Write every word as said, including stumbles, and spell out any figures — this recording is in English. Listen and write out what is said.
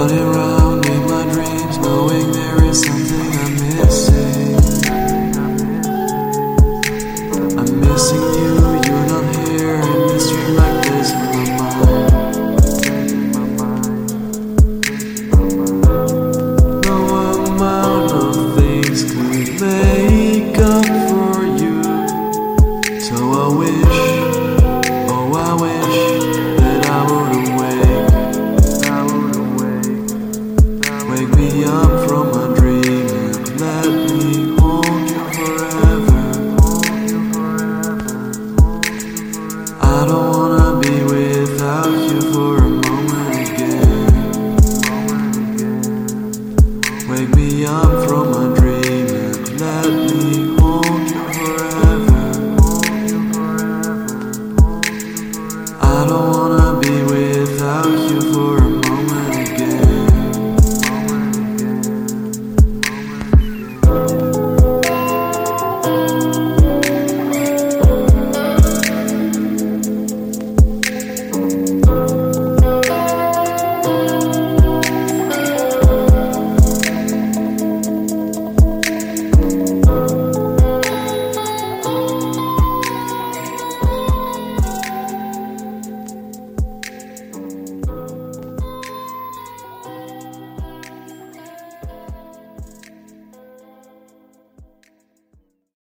running around in my dreams, knowing there is something I'm missing. I'm missing you, you're not here in this dream like this in my mind. No amount of things could make up for you. So I wish, oh I wish that I would awake. Wake me up from my dream and let me hold you forever. I don't wanna be without you forever.